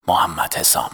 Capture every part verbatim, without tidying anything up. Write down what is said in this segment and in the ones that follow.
محمد حسام.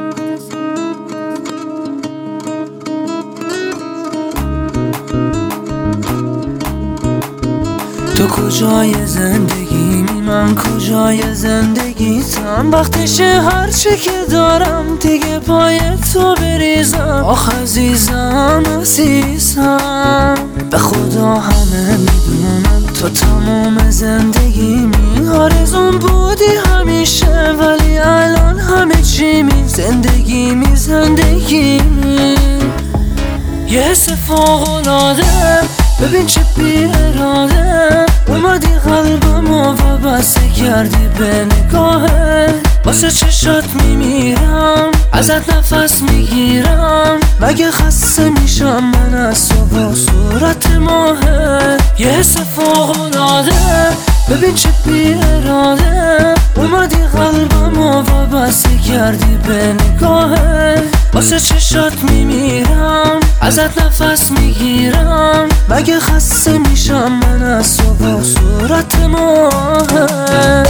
تو کجای زندگیمی، من کجای زندگیتم. وقتشه هرچی که دارم دیگه پای تو بریزم. آخ عزیزم عزیزم، به خدا همه میدونم تو تمام زندگیمی. آرزون بودی همیشه ولی الان همه چیمی. زندگیمی زندگیمی یه حس فوق‌العاده، ببین چه بی اراده اومدی قلبمو وابسته کردی به نگاهت. واسه چشات میمیرم، ازت نفس میگیرم. مگه خسته میشم من از تو با صورت ماهت. یه حس فوق‌العاده، ببین چه بی اراده اومدی قلبمو وابسته کردی به نگاهت. واسه چشات میمیرم، ازت نفس میگیرم. مگه خسته میشم من از تو با صورت ماهت.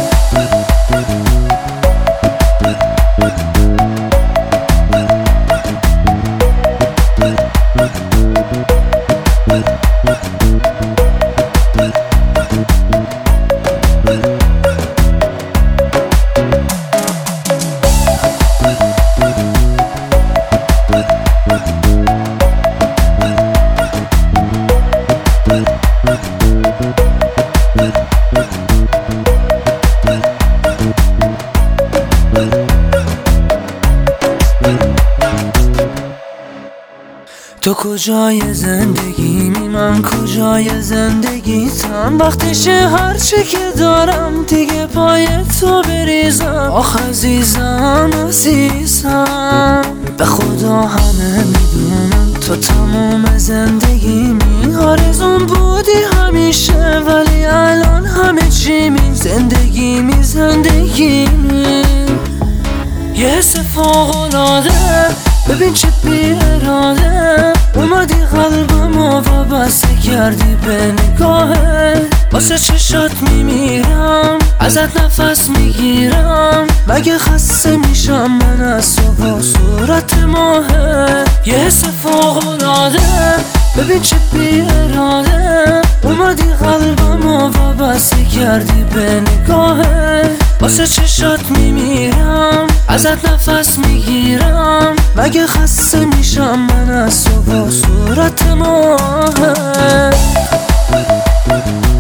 تو کجای زندگیمی، من کجای زندگیتم. وقتشه هرچی که دارم دیگه پای تو بریزم. آخ عزیزم عزیزم، به خدا همه میدونم تو تمام زندگیمی. آرزون بودی همیشه ولی الان همه چیمی. زندگیمی زندگیمی یه حس فوق‌العاده، ببین چه بی اراده اومدی قلبمو وابسته کردی به نگاهت. واسه چشات میمیرم، ازت نفس میگیرم. مگه خسته میشم من از تو با صورت ماهت. یه حس فوق‌العاده، ببین چه بی اراده اومدی قلبمو وابسته کردی به نگاهت. واسه چشات میمیرم، ازت نفس میگیرم. مگه خسته میشم من از تو با صورت ماهت.